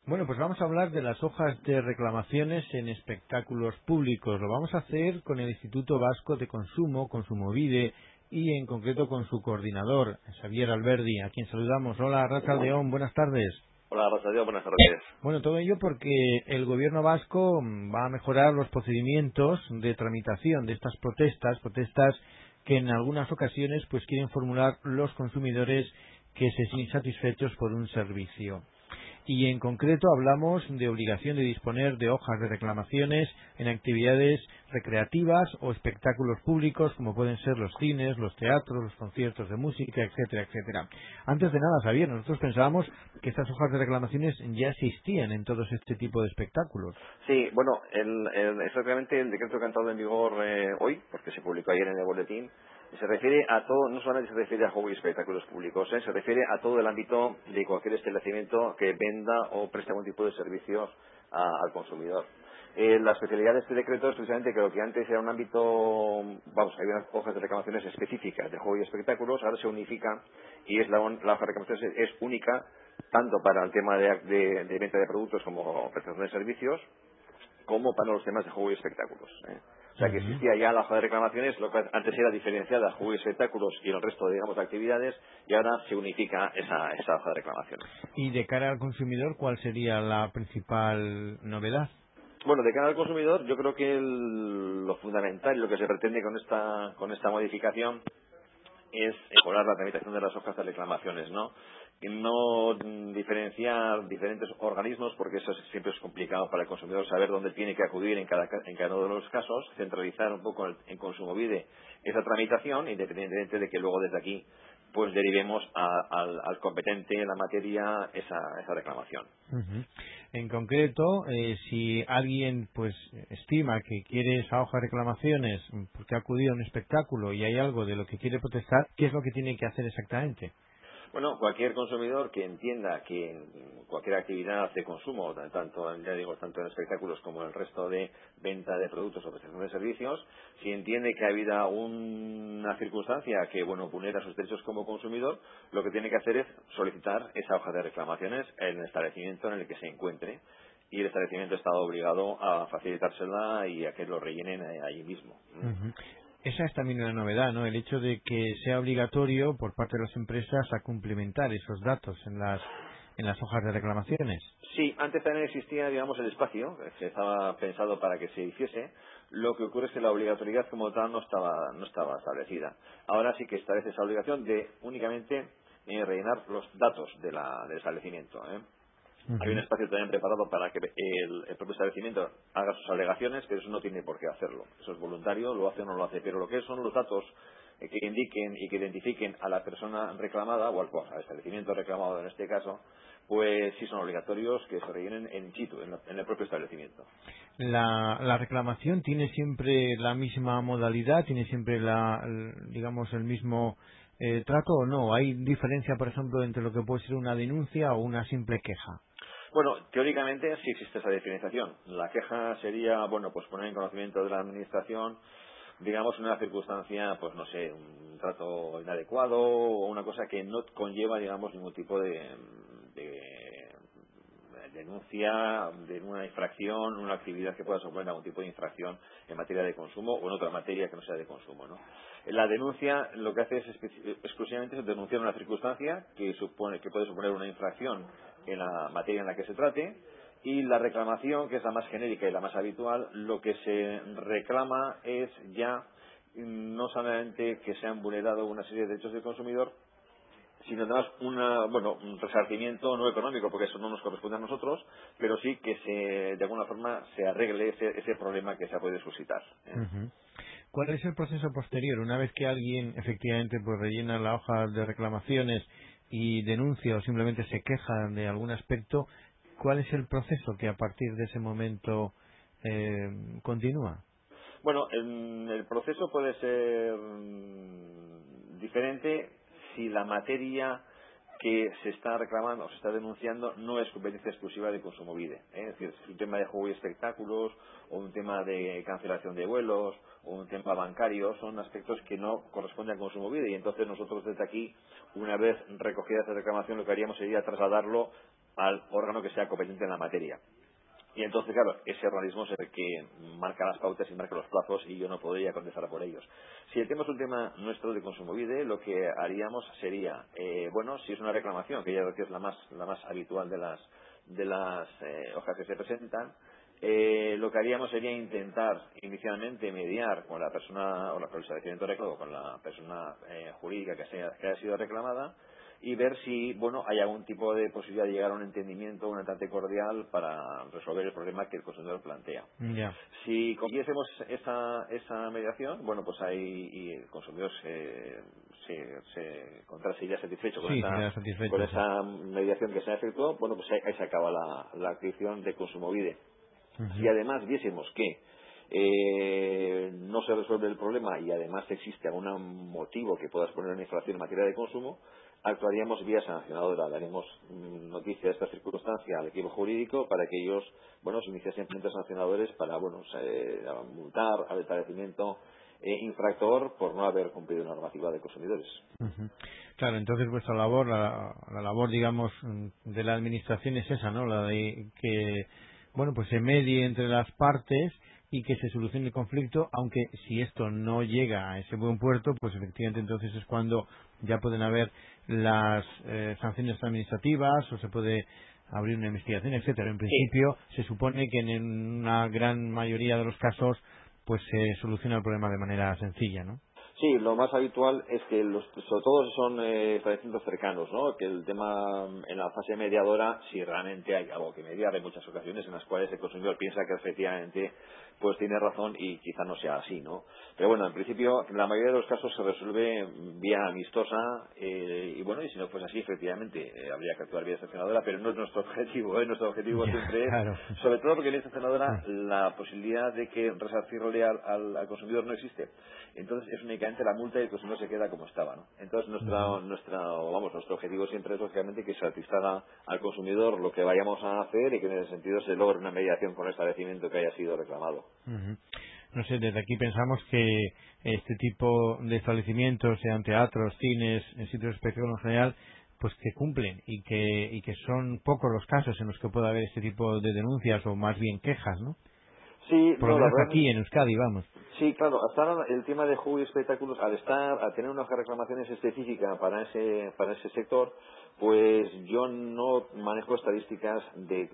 Bueno, pues vamos a hablar de las hojas de reclamaciones en espectáculos públicos. Lo vamos a hacer con el Instituto Vasco de Consumo, Kontsumobide, y en concreto con su coordinador, Xavier Alberdi, a quien saludamos. Hola, Arratsaldeon, buenas tardes. Hola, Rosario, buenas tardes. Bueno, todo ello porque el gobierno vasco va a mejorar los procedimientos de tramitación de estas protestas que en algunas ocasiones pues quieren formular los consumidores que se sienten insatisfechos por un servicio. Y en concreto hablamos de obligación de disponer de hojas de reclamaciones en actividades recreativas o espectáculos públicos como pueden ser los cines, los teatros, los conciertos de música, etcétera, etcétera. Antes de nada, Xavier, nosotros pensábamos que estas hojas de reclamaciones ya existían en todos este tipo de espectáculos. Sí, bueno, exactamente el decreto que ha entrado en vigor hoy, porque se publicó ayer en el boletín, se refiere a todo, no solamente se refiere a juegos y espectáculos públicos, se refiere a todo el ámbito de cualquier establecimiento que venda o preste algún tipo de servicios al consumidor. La especialidad de este decreto es precisamente que lo que antes era un ámbito, vamos, hay unas hojas de reclamaciones específicas de juego y espectáculos, ahora se unifica y es la hoja de reclamaciones es única tanto para el tema de venta de productos como prestación de servicios, como para los temas de juego y espectáculos. O sea que Ujú. existía ya la hoja de reclamaciones, lo que antes era diferenciada juego y espectáculos y el resto, digamos, de actividades, y ahora se unifica esa hoja de reclamaciones. Y de cara al consumidor, ¿cuál sería la principal novedad? Bueno, de cara al consumidor, yo creo que lo fundamental y lo que se pretende con esta modificación es mejorar la tramitación de las hojas de reclamaciones, ¿no? Y no diferenciar diferentes organismos, porque eso siempre es complicado para el consumidor saber dónde tiene que acudir en cada uno de los casos, centralizar un poco en Kontsumobide esa tramitación, independientemente de que luego desde aquí pues derivemos al competente en la materia esa reclamación. Ujú. En concreto, si alguien pues estima que quiere esa hoja de reclamaciones porque ha acudido a un espectáculo y hay algo de lo que quiere protestar, ¿qué es lo que tiene que hacer exactamente? Bueno, cualquier consumidor que entienda que en cualquier actividad de consumo, ya digo, tanto en espectáculos como en el resto de venta de productos o prestación de servicios, si entiende que ha habido una circunstancia que, bueno, vulnera sus derechos como consumidor, lo que tiene que hacer es solicitar esa hoja de reclamaciones en el establecimiento en el que se encuentre. Y el establecimiento está obligado a facilitársela y a que lo rellenen allí mismo. Ujú. Esa es también una novedad, ¿no? El hecho de que sea obligatorio por parte de las empresas a cumplimentar esos datos en las hojas de reclamaciones. Sí, antes también existía, digamos, el espacio, que estaba pensado para que se hiciese. Lo que ocurre es que la obligatoriedad como tal no estaba establecida. Ahora sí que establece esa obligación de únicamente rellenar los datos del establecimiento. Hay un Ujú. espacio también preparado para que el propio establecimiento haga sus alegaciones, pero eso no tiene por qué hacerlo. Eso es voluntario, lo hace o no lo hace. Pero lo que son los datos que indiquen y que identifiquen a la persona reclamada, o al establecimiento reclamado en este caso, pues sí son obligatorios que se rellenen en situ, en el propio establecimiento. La reclamación tiene siempre la misma modalidad, tiene siempre digamos el mismo trato o no. ¿Hay diferencia, por ejemplo, entre lo que puede ser una denuncia o una simple queja? Bueno, teóricamente sí existe esa diferenciación. La queja sería, bueno, pues poner en conocimiento de la administración, digamos, una circunstancia, pues no sé, un trato inadecuado o una cosa que no conlleva, digamos, ningún tipo de denuncia de una infracción, una actividad que pueda suponer algún tipo de infracción en materia de consumo o en otra materia que no sea de consumo, ¿no? La denuncia lo que hace es exclusivamente es denunciar una circunstancia que puede suponer una infracción en la materia en la que se trate, y la reclamación, que es la más genérica y la más habitual, lo que se reclama es ya no solamente que se han vulnerado una serie de derechos del consumidor, sino además un resarcimiento no económico, porque eso no nos corresponde a nosotros, pero sí que de alguna forma se arregle ese problema que se puede suscitar. Ujú. ¿Cuál es el proceso posterior? Una vez que alguien efectivamente pues rellena la hoja de reclamaciones y denuncia o simplemente se queja de algún aspecto, ¿cuál es el proceso que a partir de ese momento continúa? Bueno, el proceso puede ser diferente si la materia que se está reclamando o se está denunciando no es competencia exclusiva de Kontsumobide. Es decir, si es un tema de juego y espectáculos o un tema de cancelación de vuelos o un tema bancario, son aspectos que no corresponden a Kontsumobide, y entonces nosotros desde aquí, una vez recogida esa reclamación, lo que haríamos sería trasladarlo al órgano que sea competente en la materia. Y entonces, claro, ese organismo es el que marca las pautas y marca los plazos y yo no podría contestar por ellos. Si el tema es un tema nuestro de Kontsumobide, lo que haríamos sería, bueno, si es una reclamación, que ya creo que es la más habitual de las hojas que se presentan, lo que haríamos sería intentar inicialmente mediar con la persona o con el establecimiento reclamo, con la persona jurídica que haya sido reclamada, y ver si hay algún tipo de posibilidad de llegar a un entendimiento, un trato cordial para resolver el problema que el consumidor plantea. Ya. Si consiguiésemos esa mediación, pues ahí y el consumidor se encontrase satisfecho Sí, sería satisfecho, con sí. esa mediación que se ha efectuado, pues ahí se acaba la adquisición de Kontsumobide. Si además viésemos que no se resuelve el problema y además existe algún motivo que pueda exponer una infracción en materia de consumo, actuaríamos vía sancionadora, daremos noticia de esta circunstancia al equipo jurídico para que ellos se iniciasen planteamientos sancionadores para multar al establecimiento infractor por no haber cumplido la normativa de consumidores. Claro, entonces vuestra labor, la labor, digamos, de la administración es esa, ¿no? La de que, pues se medie entre las partes y que se solucione el conflicto, aunque si esto no llega a ese buen puerto, pues efectivamente entonces es cuando ya pueden haber las sanciones administrativas o se puede abrir una investigación, etcétera. En principio se supone que en una gran mayoría de los casos pues se soluciona el problema de manera sencilla, ¿no? Sí, lo más habitual es que sobre todo son establecimientos cercanos, ¿no? Que el tema en la fase mediadora, si realmente hay algo que mediar, hay muchas ocasiones en las cuales el consumidor piensa que efectivamente pues tiene razón y quizá no sea así, ¿no? Pero bueno, en principio, en la mayoría de los casos se resuelve vía amistosa y si no fuese así, efectivamente, habría que actuar vía sancionadora, pero no es nuestro objetivo, ¿eh? Nuestro objetivo siempre Claro. es, sobre todo porque en esta sancionadora la posibilidad de que resarcirle al consumidor no existe. Entonces es únicamente la multa y el consumidor se queda como estaba, ¿no? Entonces nuestro objetivo siempre es lógicamente que se satisfaga al consumidor lo que vayamos a hacer y que en ese sentido se logre una mediación con el establecimiento que haya sido reclamado. No sé, desde aquí pensamos que este tipo de establecimientos, sean teatros, cines, en sitios de espectáculo en general, pues que cumplen y que son pocos los casos en los que pueda haber este tipo de denuncias o más bien quejas, ¿no? Sí, Por lo la menos verdad. aquí en Euskadi, vamos. Sí, claro, hasta ahora el tema de juego y espectáculos, al tener unas reclamaciones específicas para ese sector, pues yo no manejo estadísticas de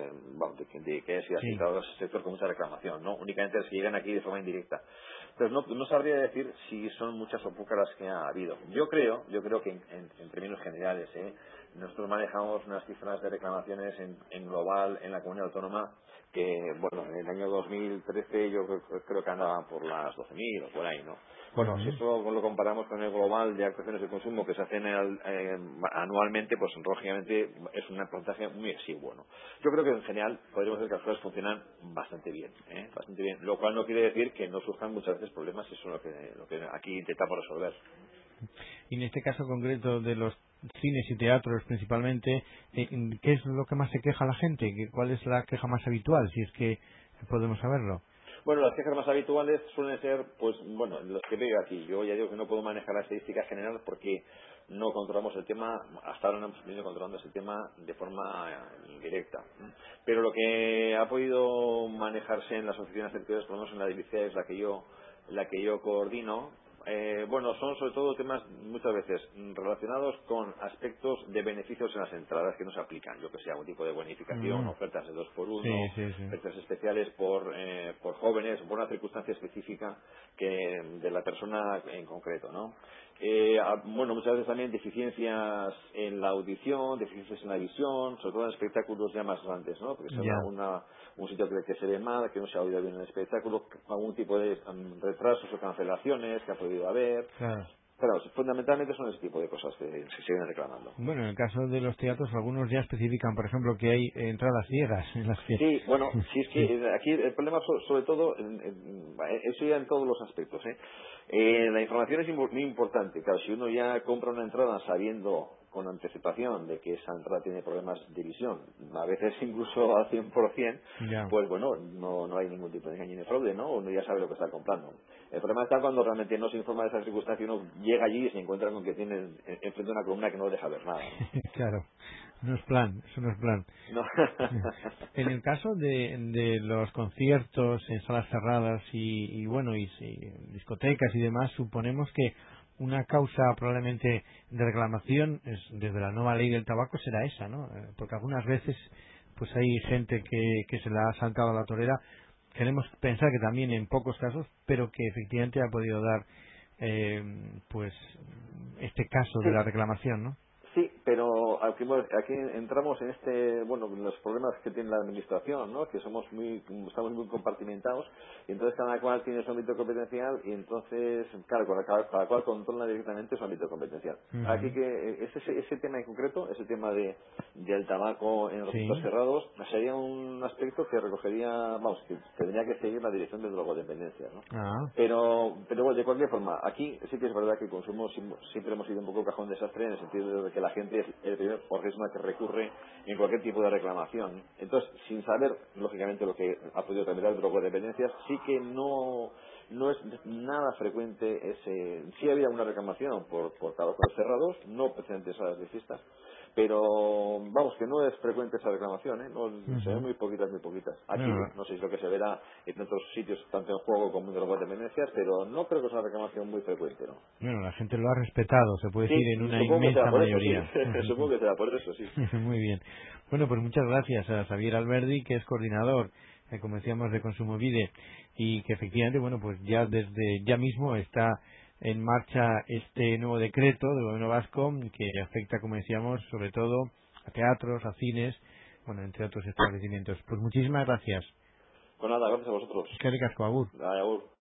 que haya sido afectado ese sector con mucha reclamación, ¿no? Únicamente las que llegan aquí de forma indirecta. Entonces no sabría decir si son muchas o pocas las que ha habido. Yo creo que en términos generales, nosotros manejamos unas cifras de reclamaciones en global en la comunidad autónoma que, en el año 2013 yo creo que andaban por las 12.000 o por ahí, ¿no? Bueno, si esto lo comparamos con el global de actuaciones de consumo que se hacen anualmente, pues lógicamente es un porcentaje muy exiguo, ¿no? Yo creo que en general podríamos decir que las cosas funcionan bastante bien, bastante bien, lo cual no quiere decir que no surjan muchas veces problemas, y eso es lo que aquí intentamos resolver. Y en este caso concreto de los cines y teatros principalmente, ¿qué es lo que más se queja la gente? ¿Cuál es la queja más habitual, si es que podemos saberlo? Bueno, las quejas más habituales suelen ser, los que veo aquí. Yo ya digo que no puedo manejar la estadística general porque no controlamos el tema, hasta ahora no hemos venido controlando ese tema de forma indirecta. Pero lo que ha podido manejarse en las oficinas territoriales, por lo menos en la división es la que yo coordino, son sobre todo temas muchas veces relacionados con aspectos de beneficios en las entradas que no se aplican. Yo que sé, algún tipo de bonificación, ofertas de 2x1, Sí. ofertas especiales por jóvenes, por una circunstancia específica de la persona en concreto, ¿no? Muchas veces también deficiencias en la audición, deficiencias en la visión, sobre todo en espectáculos ya más grandes, ¿no? Porque es un sitio que se ve mal, que no se ha oído bien el espectáculo, algún tipo de retrasos o cancelaciones que ha podido haber. Claro, fundamentalmente son ese tipo de cosas que se siguen reclamando. Bueno, en el caso de los teatros, algunos ya especifican, por ejemplo, que hay entradas ciegas en las que... Sí, si es que aquí el problema sobre todo, eso ya en todos los aspectos, la información es muy importante. Claro, si uno ya compra una entrada sabiendo con anticipación de que esa entrada tiene problemas de visión, a veces incluso al 100%, pues no hay ningún tipo de engaño ni fraude, ¿no? Uno ya sabe lo que está comprando. El problema está cuando realmente no se informa de esa circunstancia y uno llega allí y se encuentra con que tiene enfrente una columna que no deja ver nada, ¿no? Claro, No es plan, eso no es plan. No. En el caso de los conciertos en salas cerradas discotecas y demás, suponemos que una causa probablemente de reclamación desde la nueva ley del tabaco será esa, ¿no? Porque algunas veces pues hay gente que se la ha saltado a la torera. Queremos pensar que también en pocos casos, pero que efectivamente ha podido dar pues este caso de Sí, la reclamación, ¿no? sí, pero aquí entramos en en los problemas que tiene la administración, ¿no? Que estamos muy compartimentados y entonces cada cual tiene su ámbito competencial y entonces, claro, cada cual controla directamente su ámbito competencial. Aquí Ujú. ese tema en concreto, ese tema del tabaco en recintos Sí. cerrados, sería un aspecto que recogería, vamos, que tendría que seguir la dirección de drogodependencia, ¿no? Ah. Pero bueno, de cualquier forma, aquí sí que es verdad que el consumo siempre hemos sido un poco cajón desastre en el sentido de que la gente es el primer organismo que recurre en cualquier tipo de reclamación. Entonces, sin saber, lógicamente, lo que ha podido tramitar drogodependencias, sí que no es nada frecuente sí había una reclamación por tabacos cerrados, no precisamente salas de fiestas, pero vamos, que no es frecuente esa reclamación, ¿eh? No, se ven Ujú. muy poquitas, muy poquitas. Aquí, Bueno, no sé si es lo que se verá en otros sitios, tanto en juego como en drogodependencias, pero no creo que sea una reclamación muy frecuente, ¿no? bueno, la gente lo ha respetado, se puede decir, Sí, en una supongo que será inmensa por eso, sí. mayoría. Supongo que será por eso, sí. Muy bien. Bueno, pues muchas gracias a Xavier Alberdi, que es coordinador, como decíamos, de Kontsumobide, y que efectivamente, bueno, pues ya desde ya mismo está en marcha este nuevo decreto del gobierno vasco que afecta, como decíamos, sobre todo a teatros, a cines, bueno, entre otros establecimientos. Pues muchísimas gracias. Pues nada, gracias a vosotros. Eskerrik asko, agur. Agur.